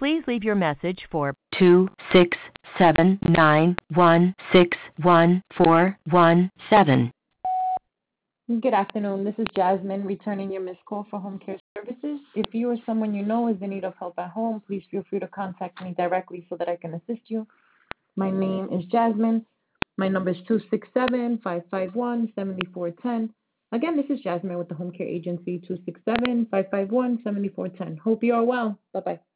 Please leave your message for 26791614117. Good afternoon. This is Jasmine returning your missed call for home care services. If you or someone you know is in need of help at home, please feel free to contact me directly so that I can assist you. My name is Jasmine. My number is 267-551-7410. Again, this is Jasmine with the Home Care Agency, 267-551-7410. Hope you are well. Bye-bye.